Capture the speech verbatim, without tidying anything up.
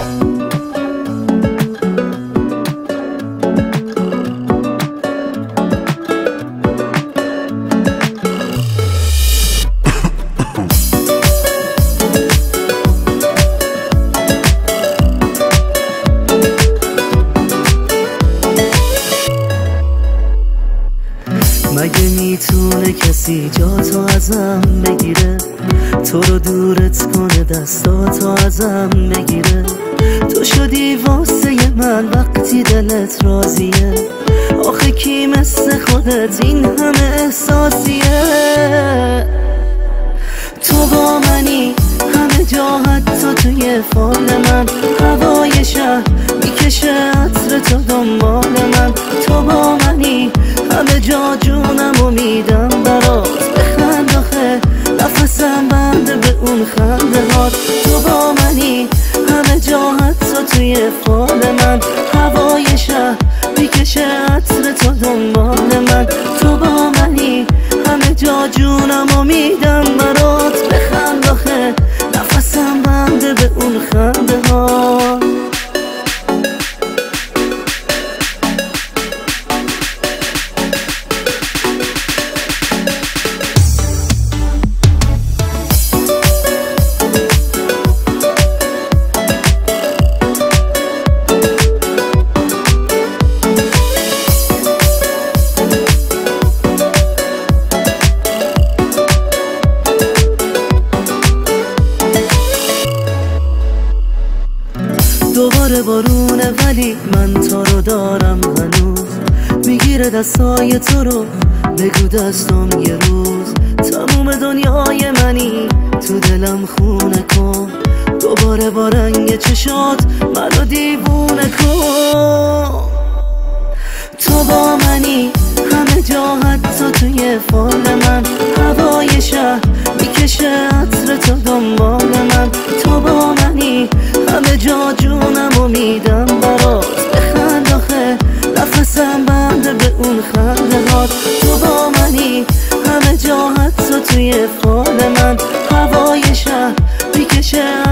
مگه میتونه کسی جاتو ازم بگیره، تو رو دورت کنه دستاتو ازم بگیره؟ تو شدی واسه من وقتی دلت راضیه، آخه کی مثل خودت این همه احساسیه؟ تو با منی همه جا حتی توی فال من، هوای شهر میکشه عطر تو دنبال من. تو با منی همه جا جونمو میدم برات، بخند آخه نفسم بنده به اون خنده هات. تو با منی همه جا حتی توی فال من، هوای شهر میکشه عطر تو دنبال من. تو با منی همه جا جونمو میدم برات، بخند آخه نفسم بنده به اون خنده هات. دوباره بارونه ولی من تو رو دارم هنوز، میگیره دستای تو رو بگو دستم یه روز. تموم دنیای منی تو دلم خونه کن، دوباره با رنگ چشات منو دیوونه کن. تو با منی همه جا حتی توی فال من، هوای شهر میکشه عطر تو دنبال من. تو با منی همه جا جونمو میدم برات، بخند آخه نفسم بنده به اون خنده هات. تو با منی همه جا حتی توی فال من، هوای شهر میکشه